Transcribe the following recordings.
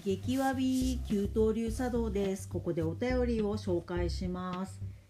激わび給湯流茶道です。ここでお便りを紹介します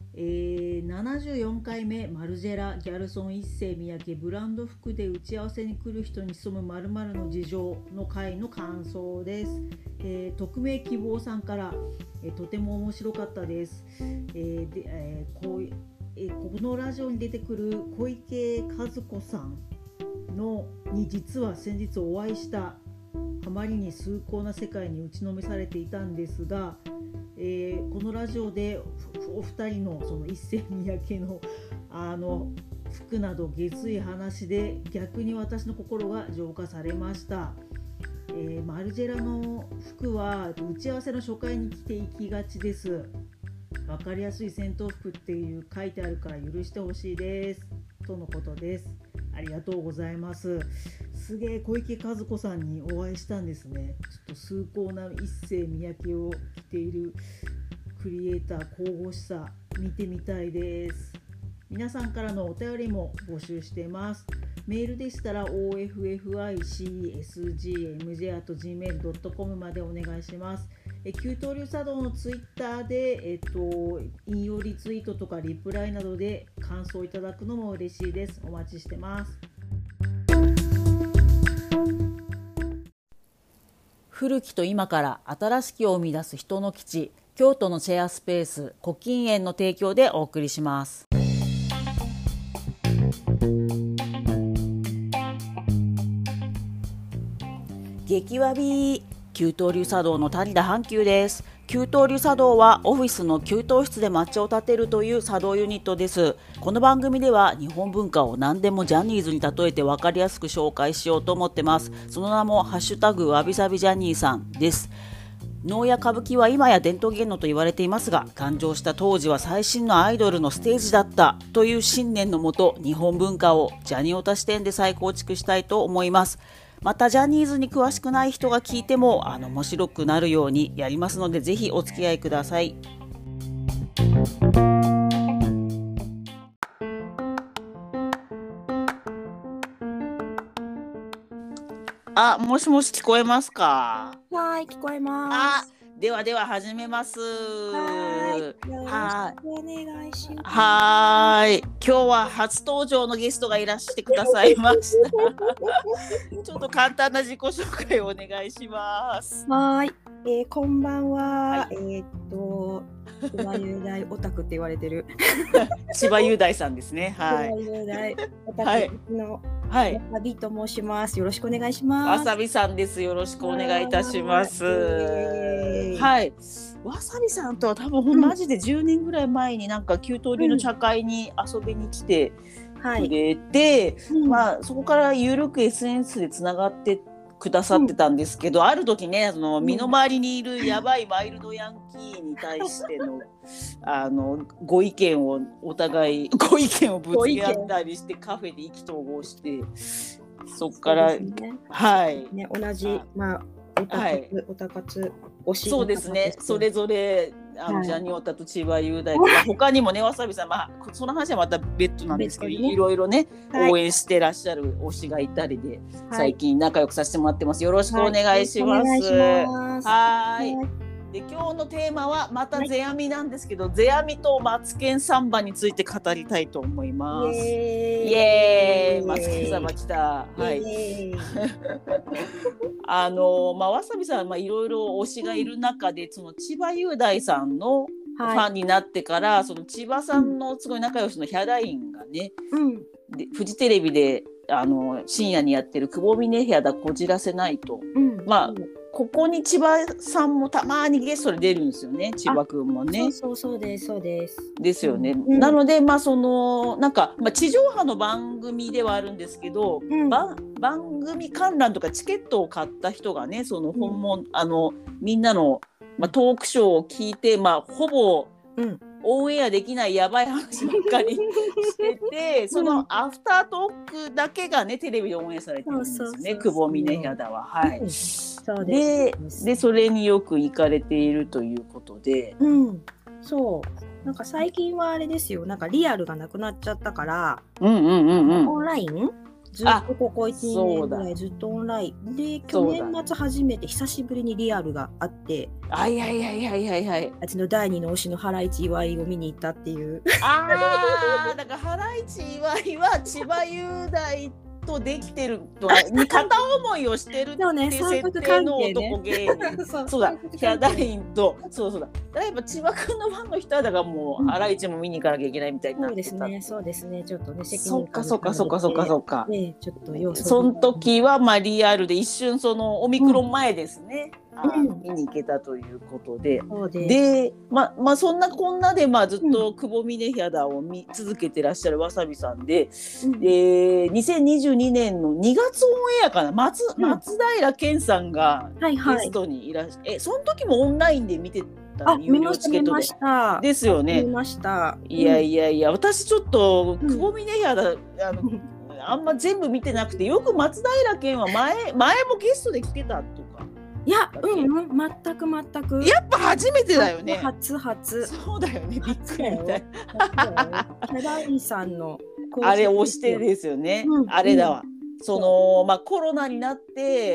。74回目マルジェラギャルソン一世三宅ブランド服で打ち合わせに来る人に潜む〇〇の事情の回の感想です。匿名希望さんから、とても面白かったです。このラジオに出てくる小池和子さんに実は先日お会いしたあまりに崇高な世界に打ちのめされていたんですが、このラジオでお二人のその一世三宅の服など下水話で逆に私の心が浄化されました。マルジェラの服は打ち合わせの初回に着ていきがちです。わかりやすい戦闘服っていう書いてあるから許してほしいですとのことです。ありがとうございます。すげえ小池和子さんにお会いしたんですね。ちょっと崇高な一世三宅を着ているクリエイター神々しさ見てみたいです。皆さんからのお便りも募集しています。メールでしたら officcsgmj@gmail.com までお願いします。給湯流茶道のツイッターで、引用リツイートとかリプライなどで感想いただくのも嬉しいです。お待ちしてます。古きと今から新しきを生み出す人の基地、京都のシェアスペース古今園の提供でお送りします。激わび給湯流茶道の谷田阪急です。給湯流茶道はオフィスの給湯室で抹茶を立てるという茶道ユニットです。この番組では日本文化を何でもジャニーズに例えて分かりやすく紹介しようと思ってます。その名もハッシュタグわびさびジャニーさんです。能や歌舞伎は今や伝統芸能と言われていますが、誕生した当時は最新のアイドルのステージだったという信念のもと、日本文化をジャニオタ視点で再構築したいと思います。またジャニーズに詳しくない人が聞いても面白くなるようにやりますので、ぜひお付き合いください。もしもし聞こえますか？ はい、聞こえます。 では始めます。 はい、よろしくお願いします。 はい、今日は初登場のゲストがいらしてくださいました。ちょっと簡単な自己紹介をお願いします。 はい、こんばんは。千葉雄大オタクって言われてる千葉雄大さんですね。はい。 千葉雄大オタクのわさびと申します。よろしくお願いします。 わさびさんです。よろしくお願いいたします。はい。わさびさんとは多分マジで10年ぐらい前になんか給湯流の茶会に遊びに来てくれて、そこからゆるく SNS でつながってくださってたんですけど、ある時ね、身の回りにいるやばいマイルドヤンキーに対してのご意見をお互いご意見をぶつけ合ったりしてカフェで意気投合して、そこから、はいね、同じオタ活推しそうですね、それぞれジャニオタと千葉雄大とか他にもね、わさびさん、その話はまた別途なんですけど、いろいろね、応援してらっしゃる推しがいたりで、最近仲良くさせてもらってます。よろしくお願いします。はい。で、今日のテーマはまた世阿弥なんですけど、世阿弥とマツケンサンバについて語りたいと思います。イエーイ、マツケンサンバ来た。はい。わさびさんはいろいろ推しがいる中で、その千葉雄大さんのファンになってから、その千葉さんのすごい仲良しのヒャダインがね、でフジテレビで深夜にやってる久保峰ヒャダこじらせないと、ここに千葉さんもたまにゲストで出るんですよね。千葉くんもね。 そうです。 ですよね。なのでなんか地上波の番組ではあるんですけど、番組観覧とかチケットを買った人がね、その本物みんなのトークショーを聞いて、ほぼオンエアできないやばい話ばっかりしてて、そのアフタートークだけがねテレビでオンエアされてるんですよね。久保峰ヒャダは。はい。でそれによく行かれているということで、 そうなんか最近はあれですよ、なんかリアルがなくなっちゃったから、オンラインずっとここ1、2 そうだ年ぐらいずっとオンラインで、去年末初めて久しぶりにリアルがあって、 はいはいはいはいはいはい。 あっちの第二の推しのハライチ岩井を見に行ったっていう。 だからハライチ岩井は千葉雄大とできてるとは片思いをしてるっていう設定の男芸人。そうだ、ヒャダインと、そうだからやっぱ千葉くんのファンの人はだからもうハライチも見に行かなきゃいけないみたいになってた。 そうですね、ちょっとね、 そうかそうかそうかそうかそうか。 ちょっと要素。 その時はまあリアルで一瞬そのオミクロン前ですね。見に行けたということで、で、まあそんなこんなでずっと久保峰ヒャダを見続けてらっしゃるわさびさんで、2022年の2月オンエアかな、松平健さんがゲストにいらっしゃる。その時もオンラインで見てた有料チケットで。 ですよね。 見ました。 いや、私ちょっと久保峰ヒャダあんま全部見てなくて、よく松平健は前もゲストで来てたとか。 いや、全く。 やっぱ初めてだよね。 初。 そうだよね。びっくりみたい。 ヒャダインさんのあれ押してですよね。あれだわ。そのコロナになって、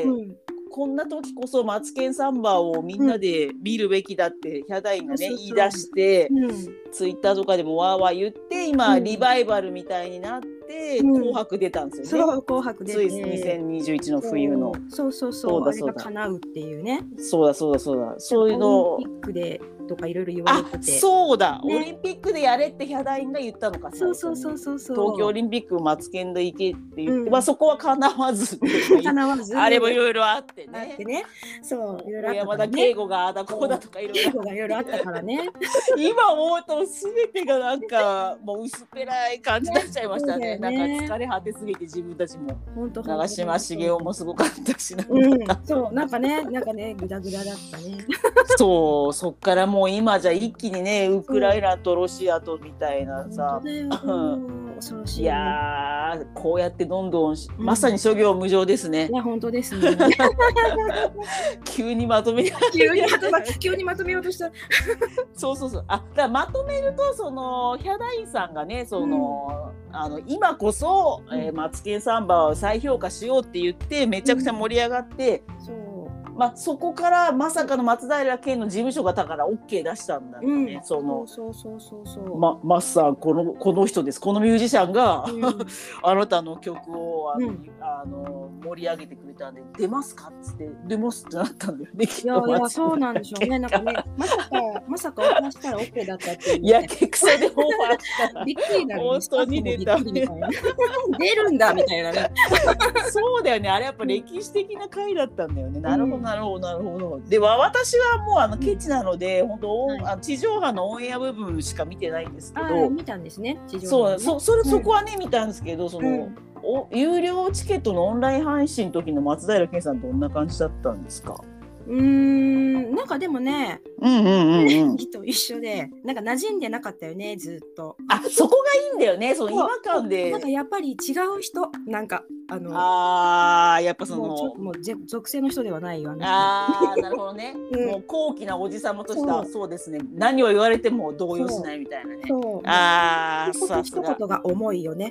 こんな時こそマツケンサンバをみんなで見るべきだってヒャダインがね言い出して、ツイッターとかでもわーわー言って、今リバイバルみたいになって。紅白出たんですよね。 そう、紅白出て、 2021の冬の。 そうあれが叶うっていうね。 そうだ。そういうの。 オリンピックでとかいろいろ言われてて。 そうだ、オリンピックでやれってヒャダインが言ったのか。 そう。 東京オリンピックマツケンで行けって言って、そこは叶わず。あれもいろいろあってね。 そう、いろいろあった。 山田圭吾があだこうだとかいろいろあったからね。 今思うと全てがなんかもう薄っぺらい感じになっちゃいましたね。なんか疲れ果てすぎて自分たちも。長嶋茂雄もすごかったしな。 そう、なんかねグダグダだったね。 そっからもう今じゃ一気にね、ウクライナとロシアとみたいなさ。 恐ろしい。 いやこうやってどんどんまさに諸行無常ですね。 いや本当ですね。 急にまとめようとした。 そう。だからまとめると、そのヒャダインさんがね、その今こそマツケンサンバを再評価しようって言ってめちゃくちゃ盛り上がって、そこからまさかの松平健の事務所がだから OK 出したんだよね。そう。マッサンこの人です、このミュージシャンが、あなたの曲を盛り上げてくれたんで出ますかっつって出ますってなったんだよね。 いやそうなんでしょうね。なんかね、まさかオファーしたら OK だったっていう。 いやけくそでオファーしたらびっくりだね。 本当に出た。 出るんだみたいなね。 そうだよね。あれやっぱ歴史的な回だったんだよね。なるほど。で私はもうケチなので本当、地上波のオンエア部分しか見てないんですけど。 見たんですね。地上波。 そこはね見たんですけど、その。有料チケットのオンライン配信の時の松平健さんどんな感じだったんですか？ なんかでもね、人一緒でなんか馴染んでなかったよね、ずっと。 そこがいいんだよね、その違和感で。 なんかやっぱり違う人、なんかやっぱそのもう属性の人ではないよね。 なるほどね。もう高貴なおじさまとしてはそうですね。何を言われても動揺しないみたいなね。 一言が重いよね。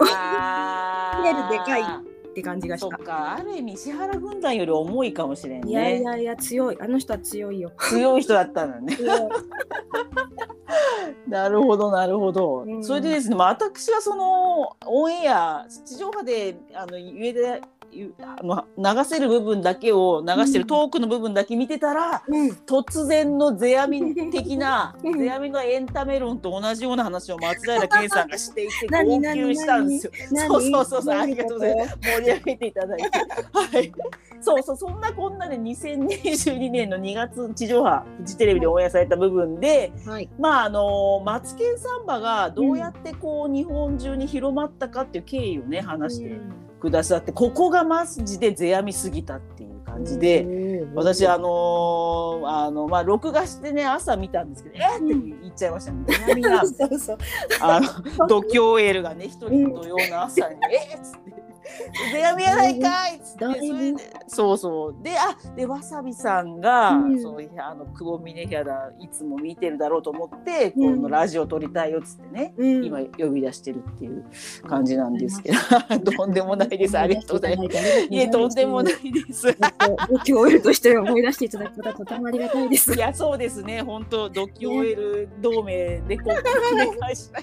でかいって感じがした。 そっか、ある意味石原軍団より重いかもしれんね。 いや強い。あの人は強いよ。 強い人だったのね。なるほど。それでですね、私はそのオンエア地上波で上で流せる部分だけを流してるトークの部分だけ見てたら、突然のゼアミ的なゼアミのエンタメ論と同じような話を松平健さんがしていて号泣したんですよ。そうありがとうございます。盛り上げていただいて、はい。そんなこんなで2022年の2月地上波フジテレビでオンエアされた部分で、マツケンサンバがどうやってこう日本中に広まったかっていう経緯をね話してくださって、ここがマジで世阿弥すぎたっていう感じで、私録画してね朝見たんですけどって言っちゃいましたね。世阿弥が度胸エールがね一人の土曜の朝にっつって世阿弥やないかいっつって、それででわさびさんが、その久保峰原いつも見てるだろうと思って、このラジオ撮りたいよっつってね、今呼び出してるっていう感じなんですけど、とんでもないです。ありがとうございます。いえ、とんでもないです。 ドキュ OL として思い出していただくことはとてもありがたいです。 いや、そうですね。本当ドキュ OL 同盟で今回お願いしたい。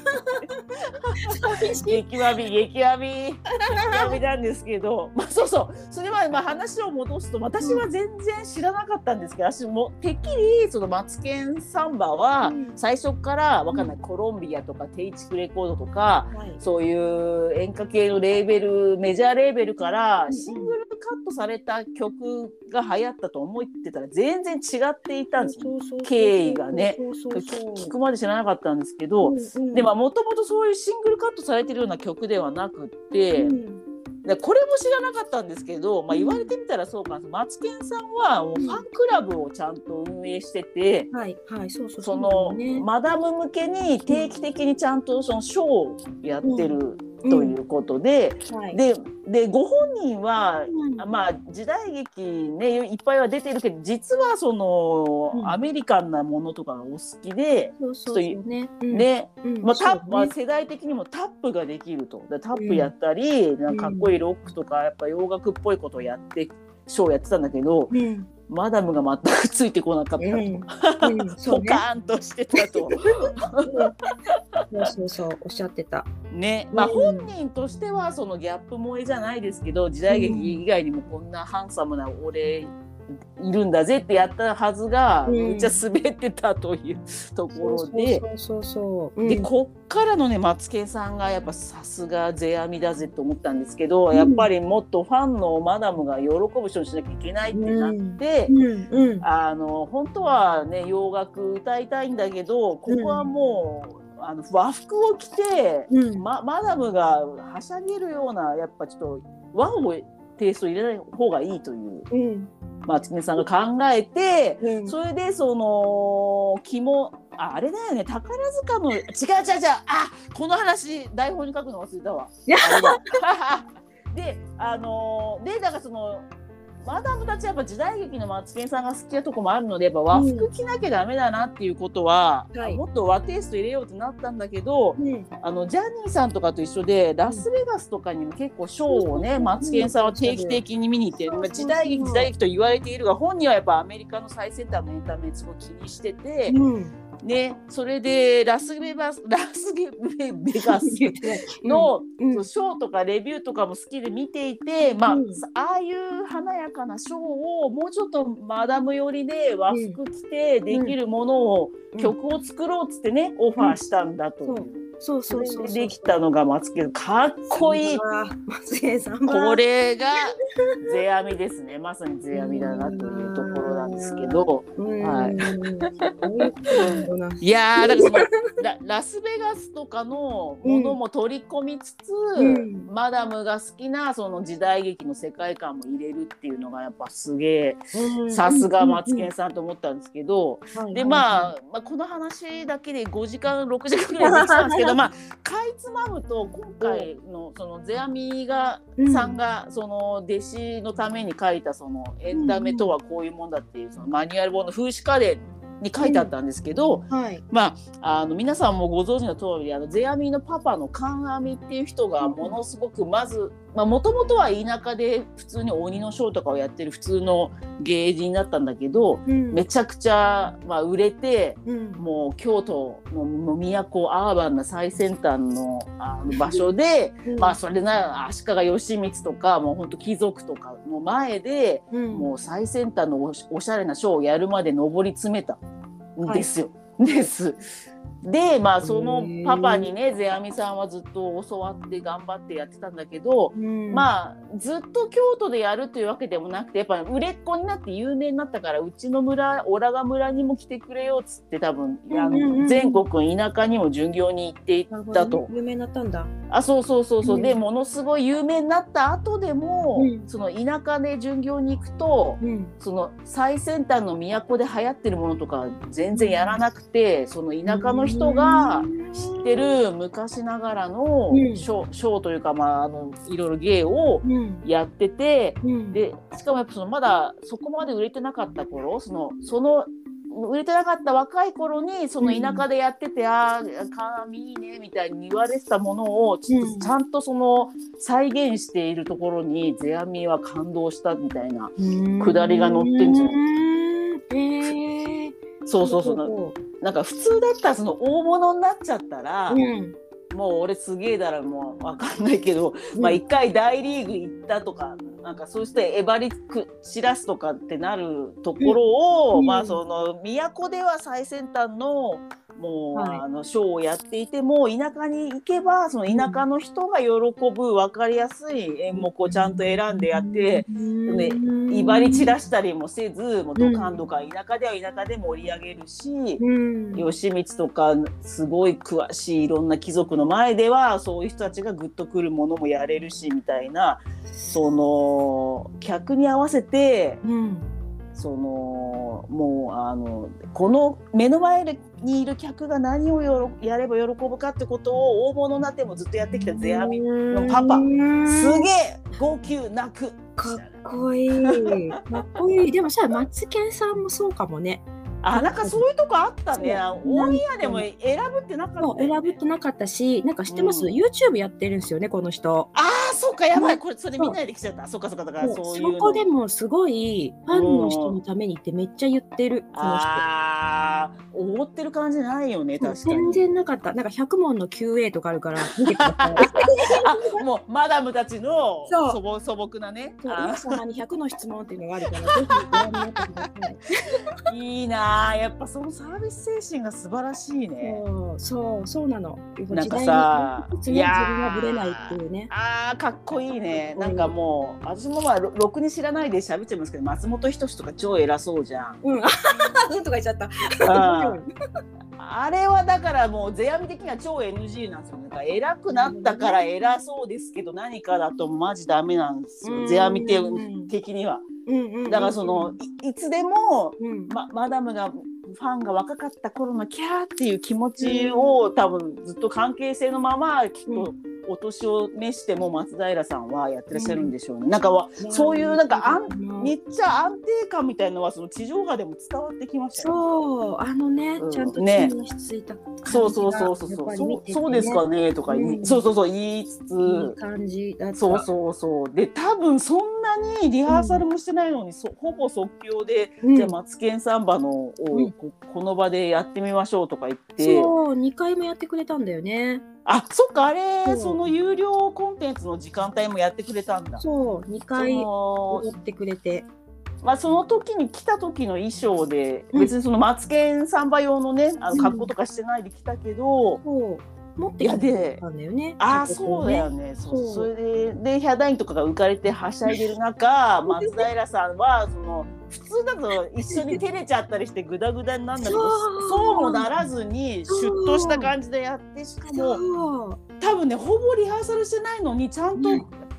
激わびなんですけど、それは話を戻すと、私は全然知らなかったんですけど、私もてっきりそのマツケンサンバは最初からわかんない、コロンビアとかテイチクレコードとか、そういう演歌系のレーベル、メジャーレーベルからシングルカットされた曲が流行ったと思ってたら全然違っていたんですよ、経緯がね。聞くまで知らなかったんですけど、でもともとそういうシングルカットされてるような曲ではなくって、これも知らなかったんですけど、言われてみたらそうかな。マツケンさんはもうファンクラブをちゃんと運営してて、そのマダム向けに定期的にちゃんとそのショーをやってるということで、でご本人は、時代劇ねいっぱいは出てるけど、実はその、アメリカンなものとかがお好きで、世代的にもタップができると。タップやったり、なんかかっこいいロックとかやっぱ洋楽っぽいことをやってショーやってたんだけど、マダムが全くついてこなかったと、ポカーンとしてたとそうおっしゃってたね。本人としてはそのギャップ萌えじゃないですけど、時代劇以外にもこんなハンサムな俺いるんだぜってやったはずが、めっちゃ滑ってたというところで、でこっからのねマツケンさんがやっぱさすが世阿弥だぜと思ったんですけど、やっぱりもっとファンのマダムが喜ぶ人にしなきゃいけないってなって、本当はね洋楽歌いたいんだけど、ここはもう和服を着て、マダムがはしゃげるようなやっぱちょっと和をテイスト入れない方がいいという、マツケンさんが考えて、それでそのあれだよね、宝塚の違うこの話台本に書くの忘れたわ。でだからそのマダムたちはやっぱ時代劇のマツケンさんが好きなとこもあるので、やっぱ和服着なきゃダメだなっていうことは、もっと和テイスト入れようってなったんだけど、ジャニーさんとかと一緒でラスベガスとかにも結構ショーをね、マツケンさんは定期的に見に行って、時代劇と言われているが、本人はやっぱアメリカの最先端のエンタメすごい気にしてて、それでラスベガスのショーとかレビューとかも好きで見ていて、ああいう華やかなショーをもうちょっとマダム寄りで和服着てできるものを、曲を作ろうっつってね、オファーしたんだという。できたのがマツケン、かっこいい。これが世阿弥ですね。まさに世阿弥だなというところなんですけど、いやだからそのラスベガスとかのものも取り込みつつ、マダムが好きなその時代劇の世界観も入れるっていうのがやっぱすげえ、さすがマツケンさんと思ったんですけど、でこの話だけで5時間6時間ぐらいできたんですけど、かいつまむと今回のその世阿弥さんがその弟子のために書いたそのエンタメとはこういうもんだっていうそのマニュアル本の風刺家電に書いてあったんですけど、皆さんもご存知の通り世阿弥のパパの観阿弥っていう人がものすごくまずもともとは田舎で普通に鬼のショーとかをやってる普通の芸人だったんだけど、めちゃくちゃ、売れて、もう京都の都アーバンな最先端の、場所で、それな足利義満とかもうほんと貴族とかの前で、もう最先端のおしゃれなショーをやるまで上り詰めたんですよ。でそのパパにね世阿弥さんはずっと教わって頑張ってやってたんだけど、ずっと京都でやるというわけでもなくて、やっぱ売れっ子になって有名になったから、うちの村オラガ村にも来てくれよっつって多分全国田舎にも巡業に行っていったと。 有名になったんだ。 そうそうそうそう、 うんでものすごい有名になった後でも、その田舎で巡業に行くと、その最先端の都で流行ってるものとか全然やらなくて、その田舎の人が知ってる昔ながらのショーというか、いろいろ芸をやってて、でしかもやっぱそのまだそこまで売れてなかった頃、その売れてなかった若い頃にその田舎でやってて、鏡いいねみたいに言われてたものをちゃんとその再現しているところに世阿弥は感動したみたいなくだりが載ってんじゃん。そうそうそう、なんか普通だったらその大物になっちゃったら、もう俺すげえだらもう分かんないけど、一回大リーグ行ったとか、なんかそうしてえばり散らすとかってなるところを、その都では最先端のもう、ショーをやっていても、田舎に行けばその田舎の人が喜ぶ分かりやすい演目をちゃんと選んでやって、威張り散らしたりもせず、もうドカンドカン田舎では田舎で盛り上げるし、義満とかすごい詳しいいろんな貴族の前ではそういう人たちがグッとくるものもやれるしみたいな、その客に合わせて、そのもうこの目の前にいる客が何をやれば喜ぶかってことを大物になってもずっとやってきた世阿弥のパパ、すげえ号泣泣く、 かっこいいかっこいい。でもさ、マツケンさんもそうかもね。 なんかそういうとこあったね。オンエアでも選ぶってなかった、ね、 選ぶってなかったし、なんか知ってます、YouTube やってるんですよね、この人。 そうか、やばい、これそれ見ないできちゃった。そうかだからそういうの。 そこでもすごいファンの人のためにってめっちゃ言ってる、この人。 思ってる感じないよね、確かに。 全然なかった。なんか100問の QA とかあるから見てください。 もうマダムたちの素朴なね。 皆様に100の質問っていうのがあるから、ぜひご覧になってください。 いいな、やっぱそのサービス精神が素晴らしいね。 そうなの。 なんかさ、 自分がぶれないっていうね。 かっこいいね。なんかもう私もろくに知らないで喋っちゃいますけど、松本人志とか超偉そうじゃん。 とか言っちゃった。 あれはだからもう世阿弥的には超 NG なんですよ。なんか偉くなったから偉そうですけど、何かだとマジダメなんですよ、世阿弥的には。だからその いつでも、マダムがファンが若かった頃のキャーっていう気持ちを、多分ずっと関係性のままきっとお年を召しても松平さんはやってらっしゃるんでしょうね。なんかそういうなんかめっちゃ安定感みたいなのはその地上波でも伝わってきましたよね。 ちゃんと地についた感じがそうですかねとか言いつつ、 いい感じだった。 そうで、多分そんなにリハーサルもしてないのに、ほぼ即興で、じゃあマツケンサンバのをこの場でやってみましょうとか言って、 2回もやってくれたんだよね。 そっか、あれその有料コンテンツの時間帯もやってくれたんだ。 2回踊ってくれて、 その時に来た時の衣装で、別にそのマツケンサンバ用のね格好とかしてないで来たけど、 持ってきてたんだよね。 そうだよね。それでヒャダインとかが浮かれてはしゃいでる中、松平さんはその普通だと一緒に照れちゃったりしてグダグダになるんだけど、そうもならずにシュッとした感じでやって、しかも多分ね、ほぼリハーサルしてないのにちゃんと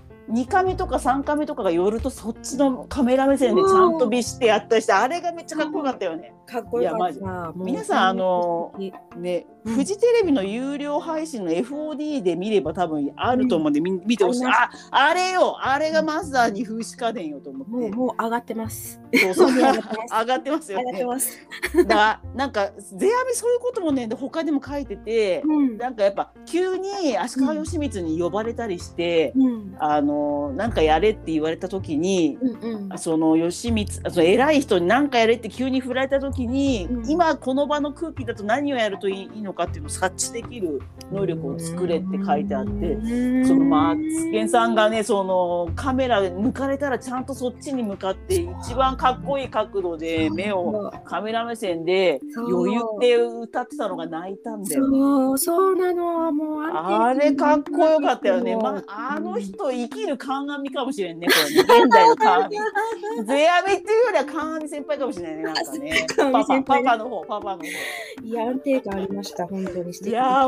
2カメとか3カメとかが寄るとそっちのカメラ目線でちゃんとビシってやったりして、あれがめっちゃかっこよかったよね。 かっこよかった。 皆さんフジテレビの有料配信の FOD で見れば多分あると思うんで、見てほしい。あれがまさに風刺家電よと思って。 もう上がってます。 上がってますよね。 上がってます。 なんか世阿弥そういうこともね、他にも書いてて、なんかやっぱ急に足利義満に呼ばれたりして、なんかやれって言われた時に、その義満、その偉い人に何かやれって急に振られた時に、今この場の空気だと何をやるといいのかっていうのを察知できる能力を作れって書いてあって、そのマツケンさんがね、そのカメラ抜かれたらちゃんとそっちに向かって一番かっこいい角度で目をカメラ目線で余裕で歌ってたのが泣いたんだよ。 そうなの。もうあれかっこよかったよね。あの人生きる鑑かもしれんね、これね。現代の鑑。世阿弥っていうよりは鑑先輩かもしれないね、なんかね。パパの方。 いや、安定感ありました、本当に。 いや、本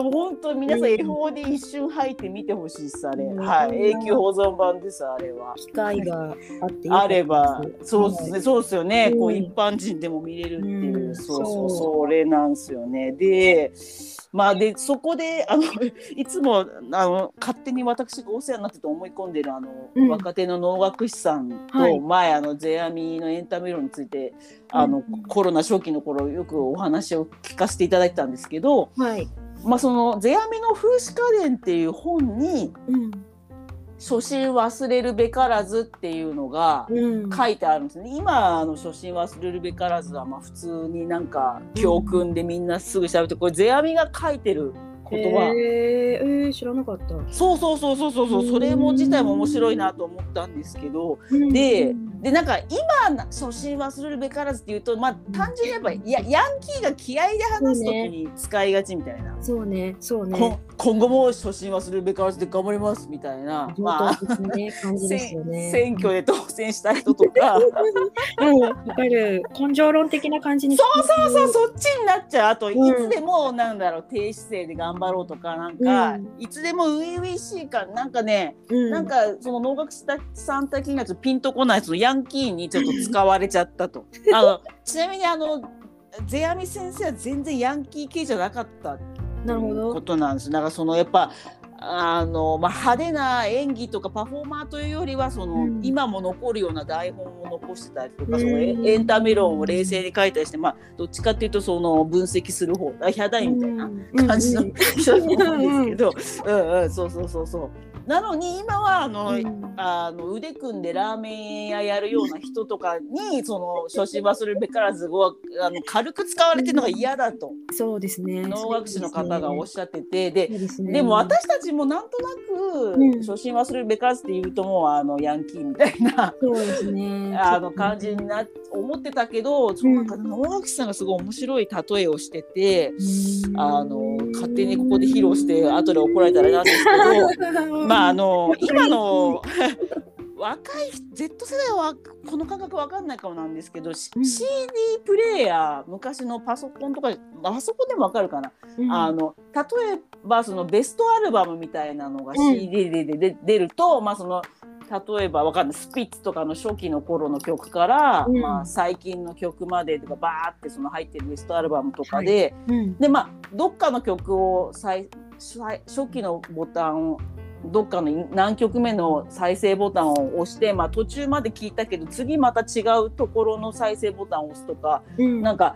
当に皆さん FOD 一瞬入って見てほしいですあれ、はい、永久保存版ですあれは。 機会があってあればそうですね、そうですよね、こう一般人でも見れるっていう、それなんですよね。でまあでそこでいつも勝手に私がお世話になってと思い込んでる若手の能楽師さんと、前世阿弥のエンタメ論についてコロナ初期の頃よくお話を聞かせていただいてたんですけど、まあその世阿弥の風刺家伝っていう本に、初心忘れるべからずっていうのが書いてあるんですね。今初心忘れるべからずはまあ普通になんか教訓でみんなすぐ調べて、これ世阿弥が書いてる言葉。 知らなかった。 そうそれも自体も面白いなと思ったんですけど、でなんか今初心忘れるべからずっていうと、まあ単純にやっぱりヤンキーが気合で話す時に使いがちみたいな。 そうね。 今後も初心忘れるべからずで頑張りますみたいな、まあ感じですよね。 選挙で当選した人とかわかる、根性論的な感じに。 そうそっちになっちゃう。あといつでもなんだろう、低姿勢で頑張ろうとか、なんかいつでも初々しいかなんかね、なんかその能楽師さん的にはちょっとピンとこないそのヤンキーにちょっと使われちゃったとちなみに世阿弥先生は全然ヤンキー系じゃなかったっていうことなんです。だからそのやっぱまあ、派手な演技とかパフォーマーというよりは今も残るような台本を残してたりとか、そのエンタメ論を冷静に書いたりして、まあ、どっちかっていうとその分析する方ヒャダインみたいな感じの人なんですけど、そうなのに今は腕組んでラーメン屋やるような人とかにその初心忘れるべからずを軽く使われてるのが嫌だと、 そうですね、 能楽師の方がおっしゃってて、でも私たちもなんとなく初心忘れるべからずって言うともうヤンキーみたいなそうですね感じに思ってたけど、そのなんか能楽師さんがすごい面白い例えをしてて、勝手にここで披露して後で怒られたらなんですけどまあ今の若い Z 世代はこの感覚わかんないかもなんですけど、CD プレイヤー昔のパソコンとかパソコンでもわかるかな、例えばそのベストアルバムみたいなのが CD で出ると、まあその例えばわかんないスピッツとかの初期の頃の曲から、まあ、最近の曲までとかバーってその入ってるベストアルバムとかで、でまあどっかの曲を初期のボタンをどっかの何曲目の再生ボタンを押して、まあ、途中まで聞いたけど次また違うところの再生ボタンを押すとか、なんか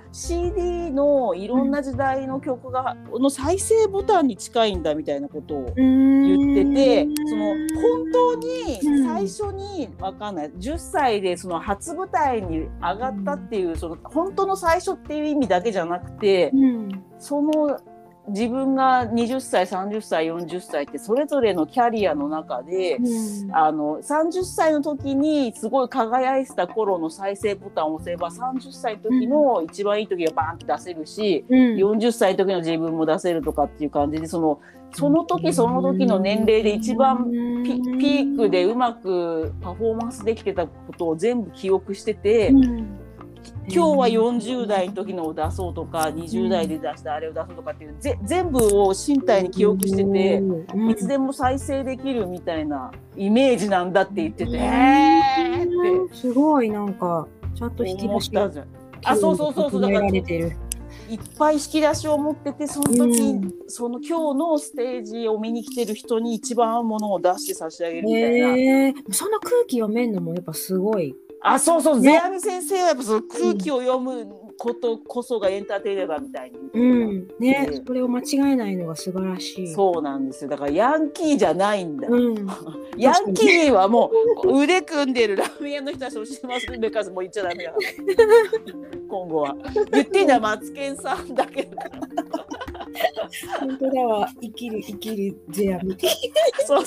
CD のいろんな時代の曲の再生ボタンに近いんだみたいなことを言ってて、その本当に最初に分かんない10歳でその初舞台に上がったっていうその本当の最初っていう意味だけじゃなくて、その自分が20歳30歳40歳ってそれぞれのキャリアの中で、30歳の時にすごい輝いてた頃の再生ボタンを押せば30歳の時の一番いい時がバーンって出せるし、40歳の時の自分も出せるとかっていう感じでその時その時の年齢で一番ピークでうまくパフォーマンスできてたことを全部記憶してて、今日は40代の時のを出そうとか20代で出したあれを出そうとかっていう全部を身体に記憶してて、いつでも再生できるみたいなイメージなんだって言ってて、ってすごいなんかちゃんと引き出しそうだからいっぱい引き出しを持ってて、その時、その今日のステージを見に来てる人に一番ものを出して差し上げるみたいな、 その空気読めるのもやっぱすごい。 そう世阿弥先生はやっぱその空気を読むことこそがエンターテイナーだみたいにそれを間違えないのが素晴らしい。 そうなんですよ。だからヤンキーじゃないんだ、ヤンキーはもう腕組んでるラーメン屋の人はそうしますべからずもう言っちゃダメだ今後は言ってんだマツケンさんだけだから本当だわ、生きる世阿弥そう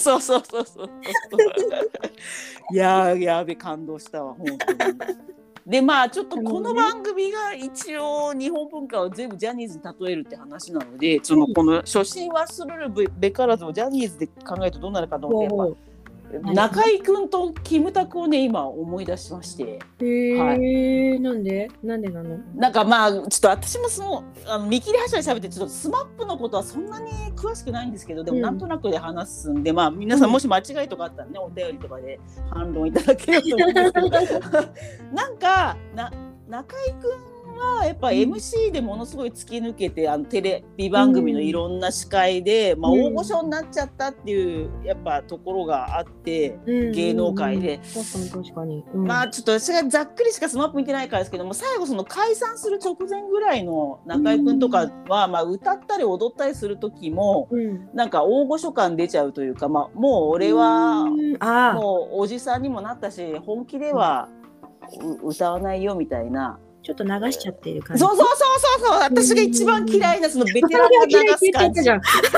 やべ感動したわ本当にでまあちょっとこの番組が一応日本文化を全部ジャニーズに例えるって話なので、この初心忘れるべからずをジャニーズで考えるとどうなるかと思って、やっぱ中居君とキムタクをね今思い出しまして。 はい、なんでなの？ なんかまあちょっと私もその見切り発車で喋ってちょっとスマップのことはそんなに詳しくないんですけど、でもなんとなくで話すんで、まあ皆さんもし間違いとかあったらね、お便りとかで反論いただければと思うんですけどなんか中居君はやっぱ MC でものすごい突き抜けて、テレビ番組のいろんな司会で、まあ、大御所になっちゃったっていうやっぱところがあって、芸能界で、 確かに、 まあちょっと私がざっくりしかスマップ見てないからですけども、最後その解散する直前ぐらいの中居君とかは、まあ歌ったり踊ったりする時も、なんか大御所感出ちゃうというか、まあ、もう俺はもうおじさんにもなったし本気では歌わないよみたいな。 ちょっと流しちゃってる感じ。 そう私が一番嫌いなそのベテランが流す感じ。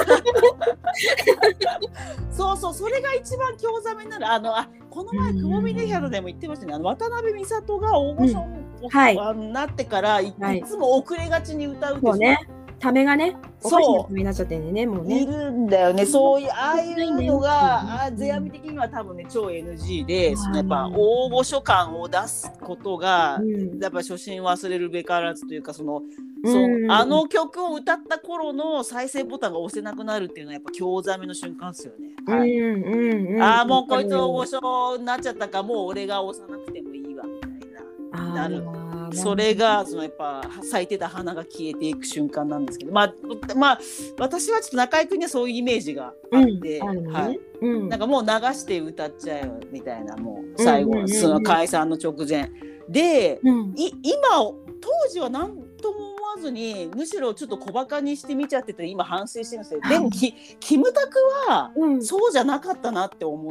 そうそれが一番興ざめになる。この前くぼみねヒャダでも言ってましたね。渡辺美里が大御所になってから、いつも遅れがちに歌うでしょ。 ためがね、そうになっちゃってんね、もうね。 いるんだよね。そういうああいうのが世阿弥的には多分ね超 NG で、そのやっぱ大御所感を出すことが、やっぱ初心忘れるべからずというか、あの曲を歌った頃の再生ボタンが押せなくなるっていうのはやっぱ興ざめの瞬間ですよね。ああもうこいつ大御所になっちゃったか、もう俺が押さなくてもいいわみたいななる。それがやっぱ咲いてた花が消えていく瞬間なんですけど、まあ私はちょっと中居君にはそういうイメージがあって、なんかもう流して歌っちゃえよみたいな、もう最後のその解散の直前で、今当時は何とも思わずにむしろちょっと小バカにして見ちゃってて今反省してるんですよ。でもキムタクはそうじゃなかったなって思って、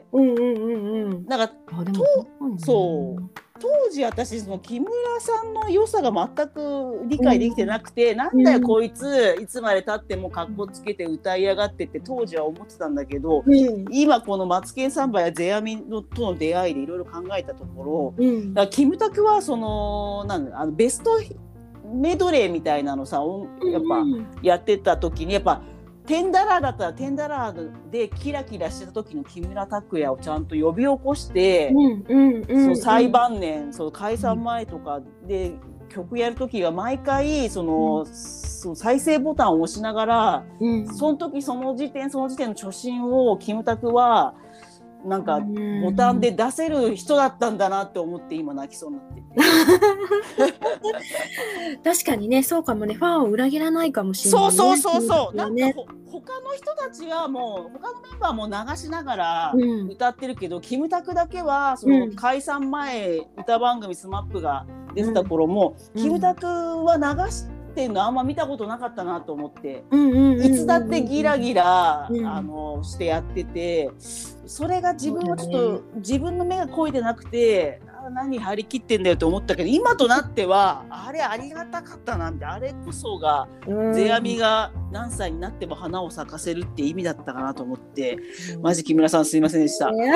なんかそう当時私その木村さんの良さが全く理解できてなくて、なんだよこいついつまで経ってもかっこつけて歌いやがってって当時は思ってたんだけど、今このマツケンサンバや世阿弥との出会いでいろいろ考えたところ、だからキムタクはそのベストメドレーみたいなのさやっぱやってた時にやっぱテンダラーだったらテンダラーでキラキラしてた時の木村拓哉をちゃんと呼び起こして、最晩年その解散前とかで曲やる時は毎回その再生ボタンを押しながら、その時その時点の初心をキムタクはなんかボタンで出せる人だったんだなって思って今泣きそうになってて確かにね、そうかもね、ファンを裏切らないかもしれない、ね、 そうなんか他の人たちはもう他のメンバーも流しながら歌ってるけど、キムタクだけはその解散前、歌番組スマップが出てた頃も、キムタクは流してんのあんま見たことなかったなと思って、いつだってギラギラ、してやってて、それが自分はちょっと自分の目が肥えてなくて、何張り切ってんだよと思ったけど、今となってはあれありがたかったなって、あれこそが世阿弥が何歳になっても花を咲かせるって意味だったかなと思って、マジ木村さんすいませんでした。謝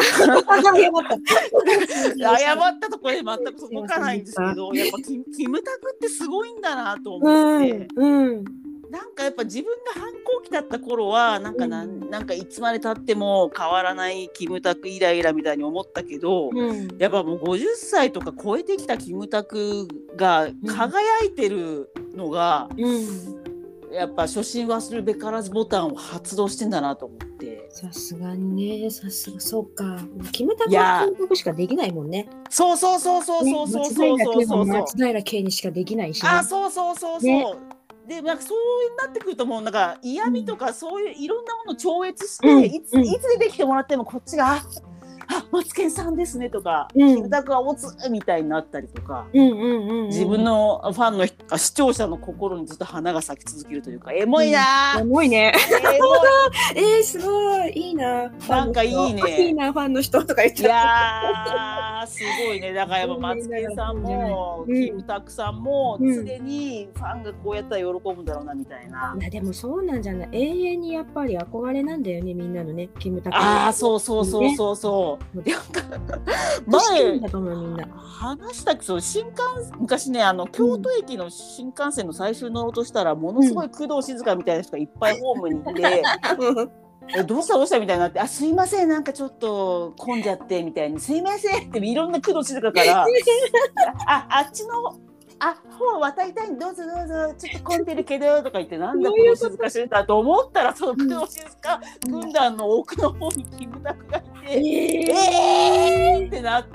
ったところで全く動かないんですけど、やっぱキムタクってすごいんだなと思って。なんかやっぱ自分が反抗期だった頃はなんかいつまで経っても変わらないキムタクイライラみたいに思ったけど、やっぱもう50歳とか超えてきたキムタクが輝いてるのが、やっぱ初心忘れるべからずボタンを発動してんだなと思って。 さすがにね、さすがそうか。キムタクはキムタクしかできないもんね。 そう。松平健にしかできないし、ね。 そう。ね、でなんかそうなってくるともうなんか嫌味とかそういういろんなものを超越して、いつ出てきてもらってもこっちがマツケンさんですねとか、キムタクはオツみたいになったりとか、自分のファンの視聴者の心にずっと花が咲き続けるというか、エモいな、 エモいねすごいいいな、 なんかいいね、 いいなファンの人とか言ってた。 いやーすごいね。だからやっぱマツケンさんもキムタクさんも常にファンがこうやったら喜ぶんだろうなみたいな。 いやでもそうなんじゃない、永遠にやっぱり憧れなんだよね、みんなのね、キムタク。 そう前話したけど昔ね京都駅の新幹線の最終乗ろうとしたらものすごい工藤静香みたいな人がいっぱいホームにいてどうしたどうしたみたいになって、あ、すいません、なんかちょっと混んじゃってみたいに、すいませんっていろんな苦労してるからあっちの方渡りたいんどうぞどうぞ、ちょっと混んでるけどとか言って、なんだ工藤静香してたと思ったら、その工藤静香軍団の奥の方にキムタクがいて、ってなって、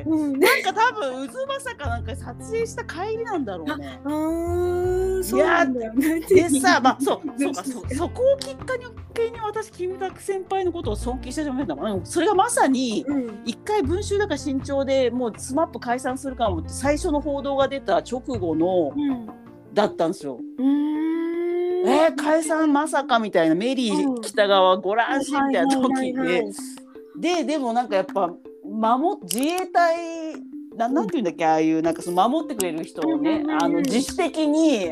なんか多分渦政かなんか撮影した帰りなんだろうね。 そうなんだよね。 でさ、まあそうか、そこをきっかけに私キムタク先輩のことを尊敬してるんだもん。それがまさに一回文集だから新潮でもうスマップ解散するかもって最初の報道が出た直後の、だったんですよ。解散まさかみたいな、メリー北川ご覧しみたいな時で、でもなんかやっぱ自衛隊なんていうんだっけ、ああいうなんかその守ってくれる人をね、自主的に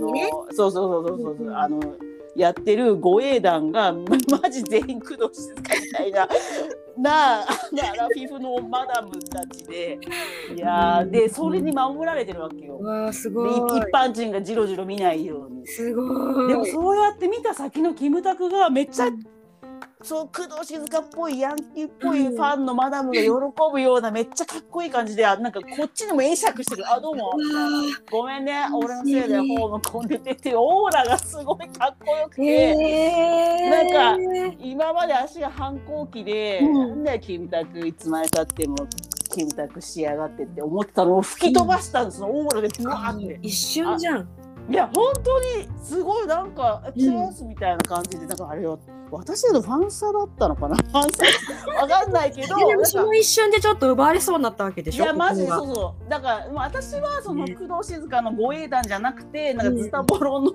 そうやってる護衛団がマジ全員工藤静香みたいなアラフィフのマダムたちで、いやでそれに守られてるわけよ。 わー、すごい。 一般人がじろじろ見ないように。 すごい。 でもそうやって見た先のキムタクがめっちゃそう工藤静香っぽいヤンキーっぽいファンのマダムが喜ぶようなめっちゃかっこいい感じで、なんかこっちにも会釈してる、どうもごめんね俺のせいでホーム混んでてっていうオーラがすごいかっこよくて、なんか今まで足が反抗期で、なんだよキムタクいつまでたってもキムタク仕上がってって思ってたのを吹き飛ばしたんです、そのオーラでブワーって。 一瞬じゃん。 いや本当にすごいなんかチェアスみたいな感じで、なんかあれは私のファンサだったのかな、ファンサわかんないけどでもその一瞬でちょっと奪われそうになったわけでしょ。 いやマジでそうだから私はその工藤静香の護衛団じゃなくて、なんかズタボロの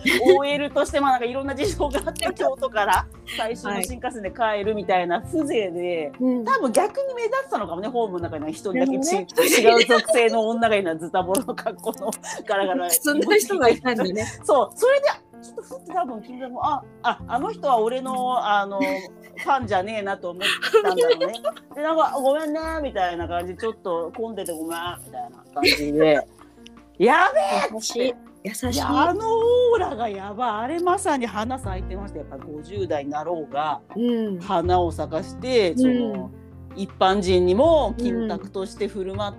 OL としてなんかいろんな事情があって京都から最初の新幹線で帰るみたいな風情で、多分逆に目立ってたのかもね、ホームの中に一人だけ違う属性の女がいるのはズタボロの格好のガラガラそんな人がいたんだね。 そうそれでちょっとふって多分君もあの人は俺のファンじゃねえなと思ったんだろうね。でなんかごめんねみたいな感じで、ちょっと混んでてごめんみたいな感じでやべえって優しい。 あのオーラがやばい。あれまさに花咲いてました。やっぱ50代になろうが、花を咲かしてその、一般人にもキムタクとして振る舞って、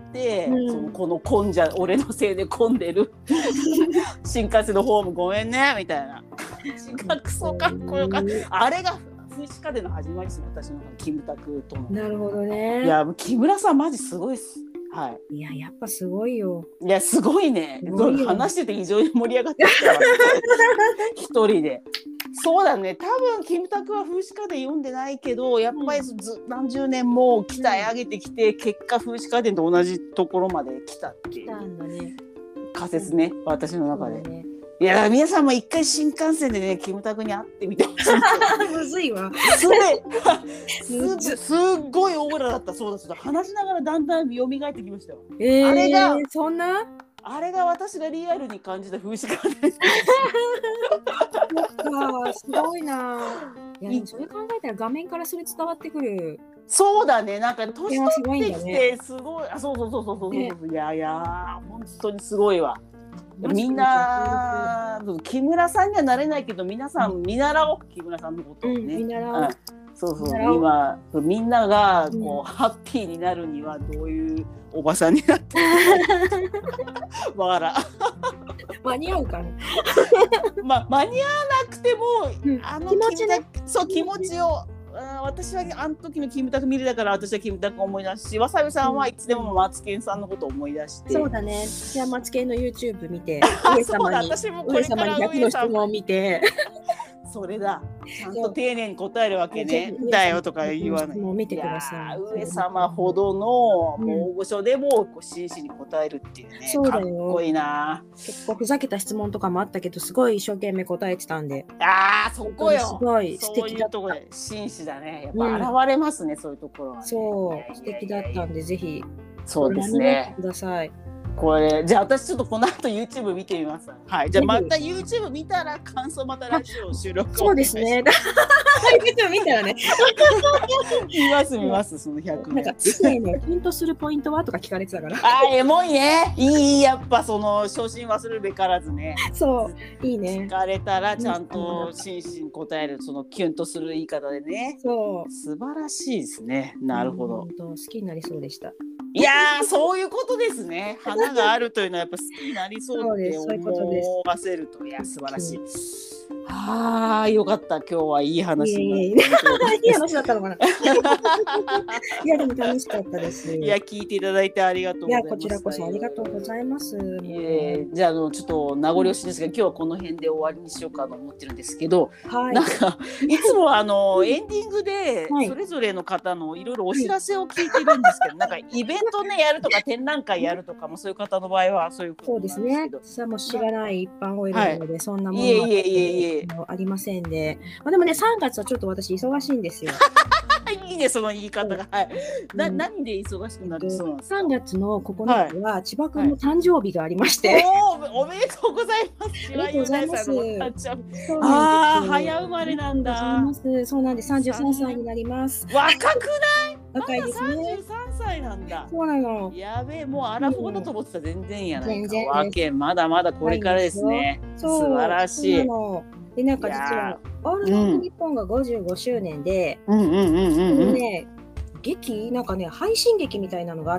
この混んじゃ俺のせいで混んでる新幹線のホームごめんねみたいなクソかっこよかった。あれが風刺家電の始まりですね、私のキムタクとの。 なるほどね。 いや木村さんマジすごいっす。はい。 いややっぱすごいよ。 いやすごいね。話してて非常に盛り上がってきたわ一人で。そうだね、多分キムタクは風刺家電読んでないけど、やっぱり何十年も鍛え上げてきて、結果風刺家電と同じところまで来たっていう仮説ね、私の中で。いや皆さんも一回新幹線でねキムタクに会ってみてほしい。 むずいわ。 すっごいオーラだった。そうだ話しながらだんだん蘇ってきましたよ。 あれがそんなあれが私がリアルに感じた風刺家電。 すごいな。いやそれ考えたら画面からそれ伝わってくる。 そうだね、なんか年取ってきてすごい、そういや本当にすごいわ。みんな木村さんにはなれないけど、皆さん見習おう、木村さんのことをね。見習おう。今みんながこう、ハッピーになるにはどういうおばさんになってるわから間に合うかな。 間に合わなくても、気持ちね、そう気持ちを。私はあの時のキムタク見るだから私はキムタクを思い出すし、わさびさんはいつでもマツケンさんのことを思い出して。 そうだね。私はマツケンの YouTube 見て、上様に100の質問を見て。 それだ、ちゃんと丁寧に答えるわけね。だよとか言わない。 見てください。 上様ほどの大御所でも真摯に答えるっていうね。かっこいいな。 結構ふざけた質問とかもあったけど、すごい一生懸命答えてたんで。 そこよ。 すごい素敵だった。 真摯だね。やっぱ現れますね、そういうところは。 そう素敵だったんで、ぜひそうですね。 ください。 これじゃあ私ちょっとこの後 YouTube 見てみます。はい。じゃあまた YouTube 見たら感想またラジオ収録そうですね。YouTube 見たらね。 見ますその100 なんか常にねピンとするポイントはとか聞かれてたから。 エモいね。いいやっぱその初心忘れるべからずね。 そういいね。 聞かれたらちゃんと真摯に答えるそのキュンとする言い方でね。 そう素晴らしいですね。なるほど。 好きになりそうでした。 いやーそういうことですね。花があるというのはやっぱ好きになりそうって思わせると、いや素晴らしい。よかった。今日はいい話になって。 いい話だったのかな。いやでも楽しかったです。 いや聞いていただいてありがとうございます。 いやこちらこそありがとうございます。 じゃあちょっと名残惜しいですが今日はこの辺で終わりにしようかと思ってるんですけど、なんかいつもエンディングでそれぞれの方のいろいろお知らせを聞いてるんですけど、なんかイベントねやるとか展覧会やるとかもそういう方の場合はそういうことなんですけど。そうですね。 さあもう知らない一般オイルなので、そんなものはありませんで、でもね3月はちょっと私忙しいんですよ。 いいねその言い方が。何で忙しくなるそうなんですか。 3月の9日は千葉君の誕生日がありまして。 おめでとうございます。 ありがとうございます。 早生まれなんだ。 そうなんです。33歳になります。 若くない？ 若いですね。 33歳なんだ。 そうなの。 やべえ、もうアラフォーだと思ってた。全然やないか。わけまだまだこれからですね。素晴らしい。 でなんか実はオールナイトニッポンが55周年で、劇なんかね配信劇みたいなのがあって、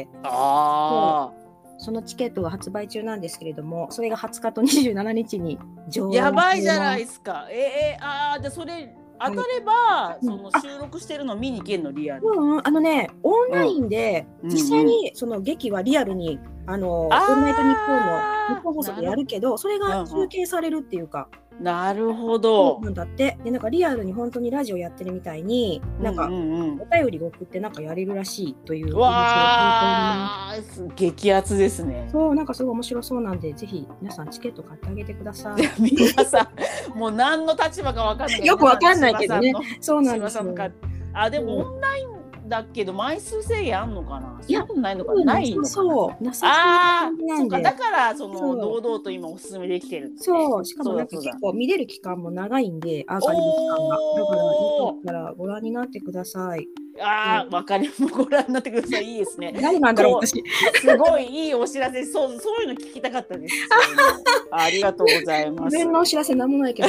そのチケットが発売中なんですけれども、それが20日と27日に上映。 やばいじゃないですか。じゃあそれ当たれば、その収録してるの見に行けるのリアル。 オンラインで実際にその劇はリアルにオールナイトニッポンの日本放送でやるけど、それが中継されるっていうか。 なるほど。 なんだって。でなんかリアルに本当にラジオやってるみたいに、なんかお便りを送ってなんかやれるらしいという。 わあ、激アツですね。 そうなんかすごい面白そうなんで、ぜひ皆さんチケット買ってあげてください。 皆さんもう何の立場かわかんない。 よくわかんないけどね。そうなんですよ。 でもオンラインだけど枚数制限あんのかな。いやないのかな。ないのかな。そうかだからその堂々と今おすすめできてる。 そうしかもなんか結構見れる期間も長いんでアーカイブ期間が。だからよかったらご覧になってください。 わかりもご覧になってください。いいですね。 何なんだろう私。 すごいいいお知らせ。そういうの聞きたかったです。ありがとうございます。 自分のお知らせなんもないけど。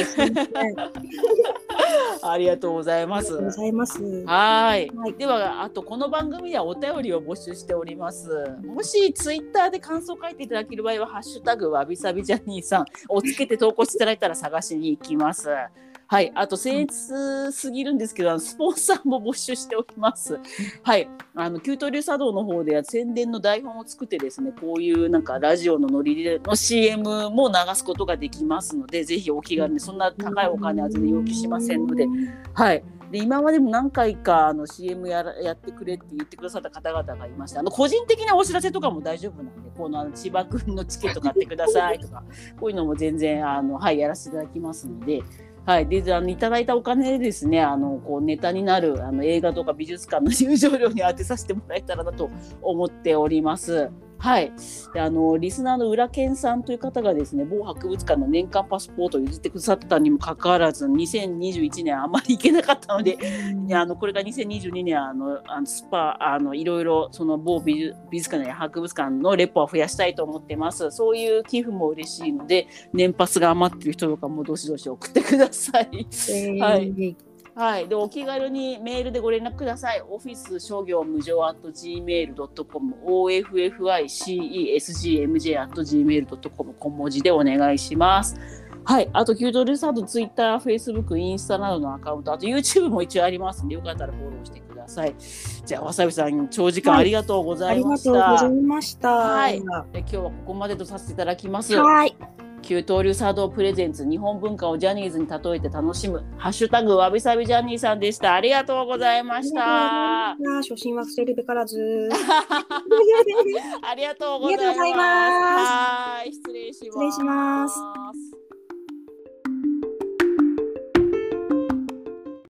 ありがとうございます。はい。ではあとこの番組ではお便りを募集しております。もしツイッターで感想を書いていただける場合はハッシュタグわびさびジャニーさんをつけて投稿していただいたら探しに行きます。はい、あと僭越すぎるんですけど、スポンサーも募集しております。はい、給湯流茶道の方では宣伝の台本を作ってですね、こういうなんかラジオのノリでの CM も流すことができますので、ぜひお気軽に、そんな高いお金は全然要求しませんので、はい。で今までも何回かCM やってくれって言ってくださった方々がいまして、個人的なお知らせとかも大丈夫なんで、この千葉君のチケット買ってくださいとかこういうのも全然はい、やらせていただきますので。はい、でいただいたお金でですね、こうネタになる映画とか美術館の入場料に当てさせてもらえたらなと思っております。はい、でリスナーの浦健さんという方がですね、某博物館の年間パスポートを譲ってくださったにもかかわらず2021年あまり行けなかったので、これが2022年スパいろいろその某美術館や博物館のレポは増やしたいと思ってます。そういう寄付も嬉しいので、年パスが余ってる人とかもどしどし送ってください。はいはい、でお気軽にメールでご連絡ください。オフィス商業無常 @gmail.com offiscesgmj@gmail.com 小文字でお願いします。はい、あとキュートルサード、ツイッター、フェイスブック、インスタなどのアカウント、あと YouTube も一応ありますので、よかったらフォローしてください。じゃあわさびさん、長時間ありがとうございました。 ありがとうございました。 はい、で今日はここまでとさせていただきます。 はい。 給湯流茶道プレゼンツ、日本文化をジャニーズに例えて楽しむハッシュタグわびさびジャニーさんでした。ありがとうございました。 初心は捨てるべからず。 ありがとうございます。はい、失礼します。